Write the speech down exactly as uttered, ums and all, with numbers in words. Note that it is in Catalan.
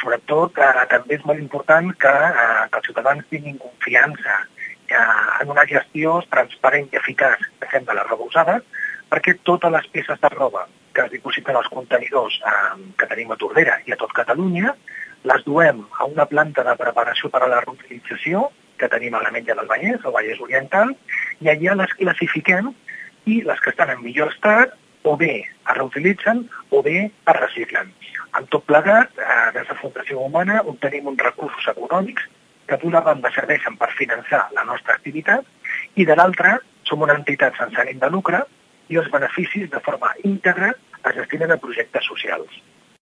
sobretot eh, també és molt important que, eh, que els ciutadans tinguin confiança eh, en una gestió transparent i eficaç que fem de la roba usada, perquè totes les peces de roba que es dipositen als contenidors eh, que tenim a Tordera i a tot Catalunya, les duem a una planta de preparació per a la reutilització que tenim a l'Ametlla del Vallès, al Vallès Oriental, i allà les classifiquem i les que estan en millor estat o bé es reutilitzen o bé es reciclen. En tot plegat, eh, des de Fundació Humana obtenim uns recursos econòmics que d'una banda serveixen per finançar la nostra activitat i de l'altra som una entitat sense ànim de lucre i els beneficis de forma íntegra es destinen a projectes socials.